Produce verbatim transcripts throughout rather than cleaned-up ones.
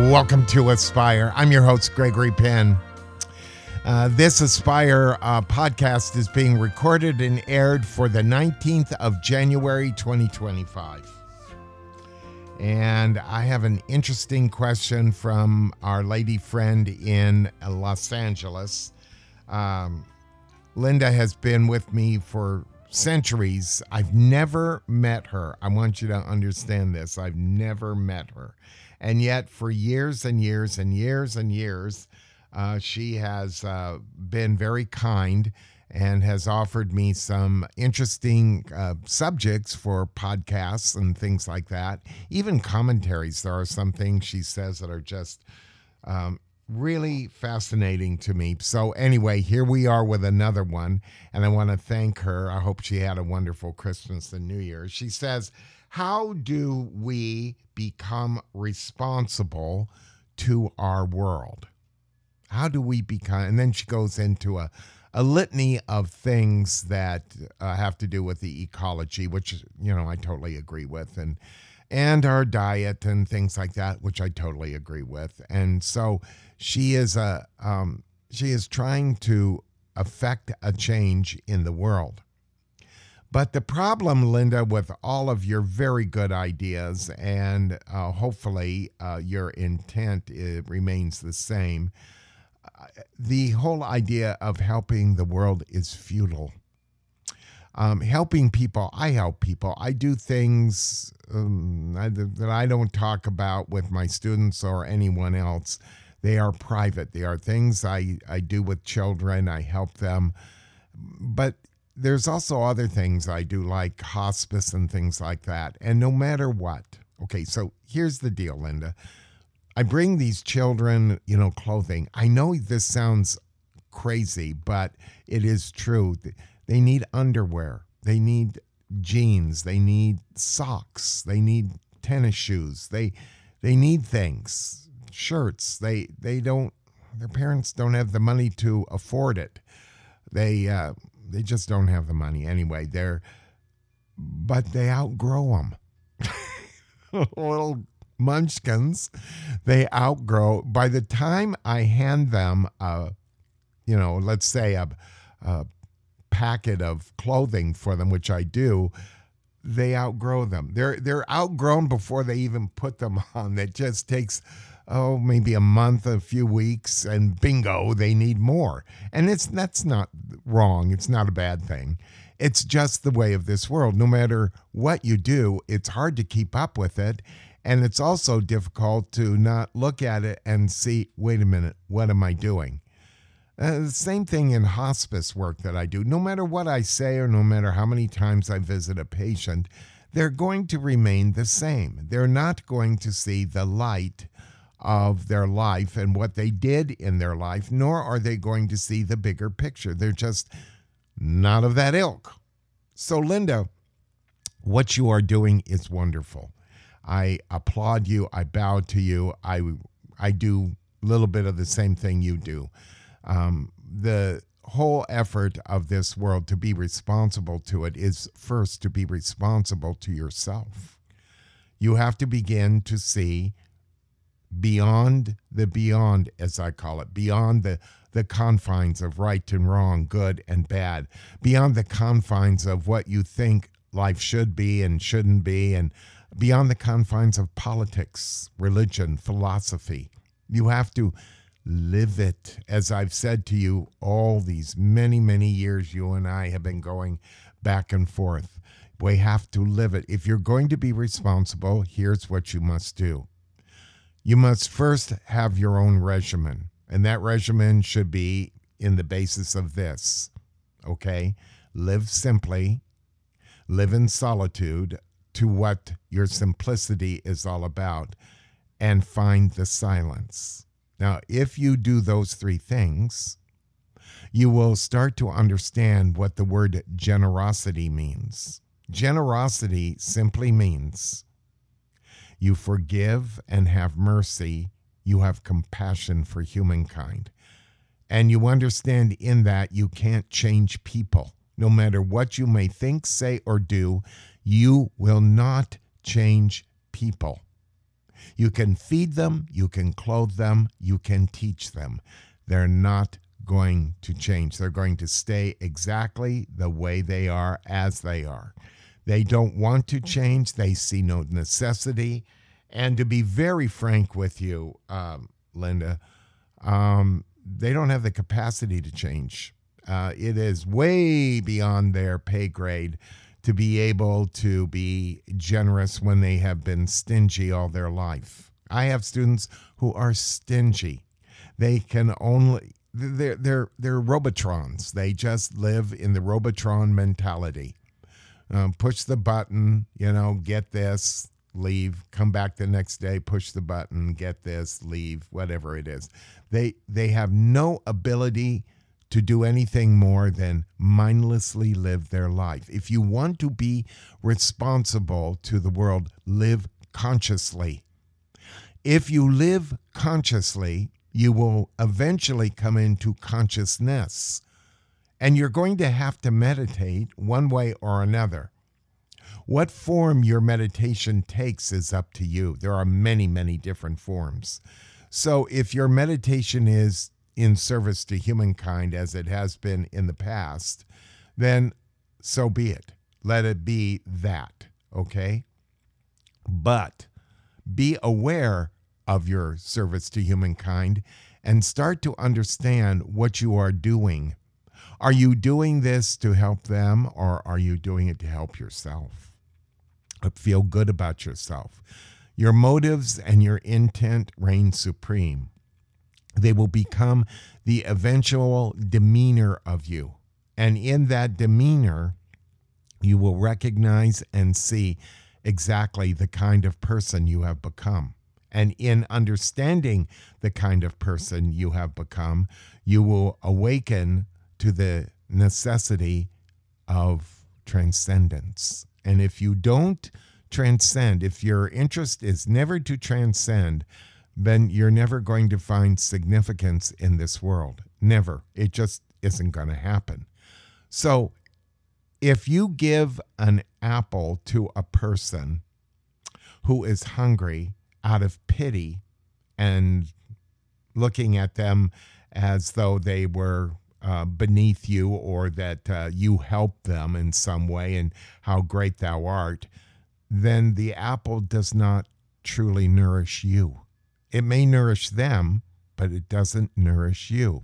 Welcome to Aspire. I'm your host, Gregory Penn. Uh, this Aspire uh, podcast is being recorded and aired for the nineteenth of January, twenty twenty-five. And I have an interesting question from our lady friend in Los Angeles. Um, Linda has been with me for centuries. I've never met her. I want you to understand this. I've never met her. And yet for years and years and years and years, uh, she has uh, been very kind and has offered me some interesting uh, subjects for podcasts and things like that. Even commentaries. There are some things she says that are just um, really fascinating to me. So anyway, here we are with another one, and I want to thank her. I hope she had a wonderful Christmas and New Year. She says, how do we become responsible to our world? How do we become, and then she goes into a, a litany of things that uh, have to do with the ecology, which, you know, I totally agree with, and and our diet and things like that, which I totally agree with. And so she is a um, she is trying to affect a change in the world. But the problem, Linda, with all of your very good ideas, and uh, hopefully uh, your intent it remains the same, uh, the whole idea of helping the world is futile. Um, helping people, I help people. I do things um, I, that I don't talk about with my students or anyone else. They are private. They are things I, I do with children. I help them. But there's also other things I do, like hospice and things like that. And no matter what, okay, so here's the deal, Linda. I bring these children, you know, clothing. I know this sounds crazy, but it is true. They need underwear. They need jeans. They need socks. They need tennis shoes. They they need things, shirts. They they don't. Their parents don't have the money to afford it. They uh, they just don't have the money anyway. They're but they outgrow them. Little munchkins, they outgrow. By the time I hand them a, you know, let's say a, a packet of clothing for them, which I do, they outgrow them. They're they're outgrown before they even put them on. It just takes, oh, maybe a month, a few weeks, and bingo, they need more. And it's that's not wrong. It's not a bad thing. It's just the way of this world. No matter what you do, it's hard to keep up with it. And it's also difficult to not look at it and see, wait a minute, what am I doing? Uh, the same thing in hospice work that I do. No matter what I say or no matter how many times I visit a patient, they're going to remain the same. They're not going to see the light of their life and what they did in their life, nor are they going to see the bigger picture. They're just not of that ilk. So, Linda, what you are doing is wonderful. I applaud you. I bow to you. I, I do a little bit of the same thing you do. Um, the whole effort of this world to be responsible to it is first to be responsible to yourself. You have to begin to see beyond the beyond, as I call it, beyond the, the confines of right and wrong, good and bad, beyond the confines of what you think life should be and shouldn't be, and beyond the confines of politics, religion, philosophy. You have to live it. As I've said to you all these many, many years, you and I have been going back and forth. We have to live it. If you're going to be responsible, here's what you must do. You must first have your own regimen, and that regimen should be in the basis of this, okay? Live simply, live in solitude to what your simplicity is all about, and find the silence. Now, if you do those three things, you will start to understand what the word generosity means. Generosity simply means you forgive and have mercy. You have compassion for humankind. And you understand in that you can't change people. No matter what you may think, say, or do, you will not change people. You can feed them, you can clothe them, you can teach them. They're not going to change. They're going to stay exactly the way they are, as they are. They don't want to change. They see no necessity. And to be very frank with you, um, Linda, um, they don't have the capacity to change. Uh, it is way beyond their pay grade to be able to be generous when they have been stingy all their life. I have students who are stingy. They can only, they're, they're, they're Robotrons. They just live in the Robotron mentality. Um, push the button, you know, get this, leave, come back the next day, push the button, get this, leave, whatever it is. They, they have no ability to do anything more than mindlessly live their life. If you want to be responsible to the world, live consciously. If you live consciously, you will eventually come into consciousness. And you're going to have to meditate one way or another. What form your meditation takes is up to you. There are many, many different forms. So if your meditation is in service to humankind as it has been in the past, then so be it. Let it be that, okay? But be aware of your service to humankind and start to understand what you are doing. Are you doing this to help them, or are you doing it to help yourself? Feel good about yourself. Your motives and your intent reign supreme. They will become the eventual demeanor of you. And in that demeanor, you will recognize and see exactly the kind of person you have become. And in understanding the kind of person you have become, you will awaken to the necessity of transcendence. And if you don't transcend, if your interest is never to transcend, then you're never going to find significance in this world. Never. It just isn't going to happen. So if you give an apple to a person who is hungry out of pity and looking at them as though they were uh, beneath you, or that uh, you helped them in some way and how great thou art, then the apple does not truly nourish you. It may nourish them, but it doesn't nourish you.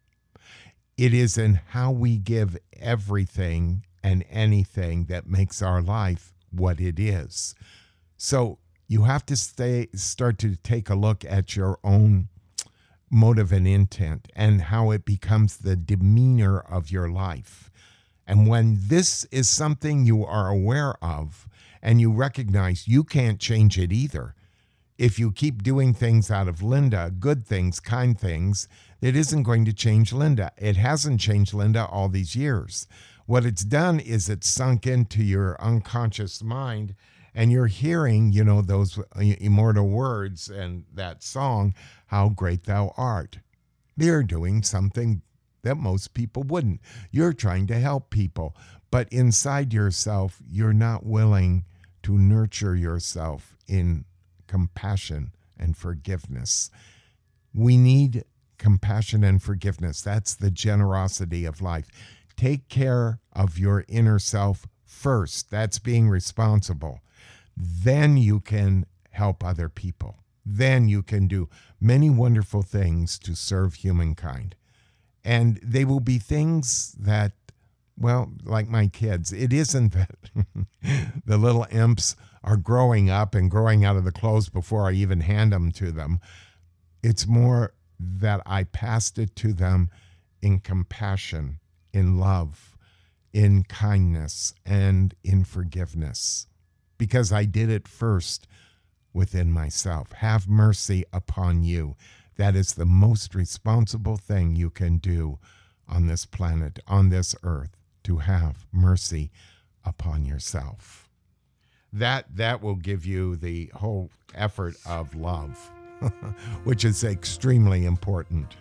It is in how we give everything and anything that makes our life what it is. So you have to stay, start to take a look at your own motive and intent and how it becomes the demeanor of your life. And when this is something you are aware of and you recognize you can't change it either, if you keep doing things out of Linda, good things, kind things, it isn't going to change Linda. It hasn't changed Linda all these years. What it's done is it's sunk into your unconscious mind, and you're hearing, you know, those immortal words and that song, How Great Thou Art. You're doing something that most people wouldn't. You're trying to help people, but inside yourself, you're not willing to nurture yourself in compassion and forgiveness. We need compassion and forgiveness. That's the generosity of life. Take care of your inner self first. That's being responsible. Then you can help other people. Then you can do many wonderful things to serve humankind. And they will be things that, well, like my kids, it isn't that the little imps are growing up and growing out of the clothes before I even hand them to them. It's more that I passed it to them in compassion, in love, in kindness, and in forgiveness, because I did it first within myself. Have mercy upon you. That is the most responsible thing you can do on this planet, on this earth, to have mercy upon yourself. That that will give you the whole effort of love, which is extremely important,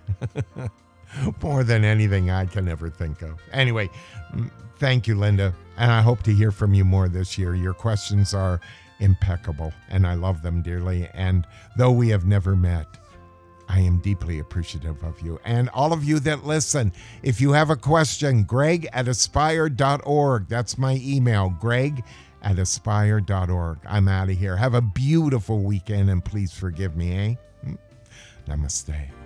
more than anything I can ever think of. Anyway, thank you, Linda, and I hope to hear from you more this year. Your questions are impeccable, and I love them dearly. And though we have never met, I am deeply appreciative of you. And all of you that listen, if you have a question, greg at aspire dot org. That's my email, greg at aspire dot org. I'm out of here. Have a beautiful weekend, and please forgive me, eh? Namaste.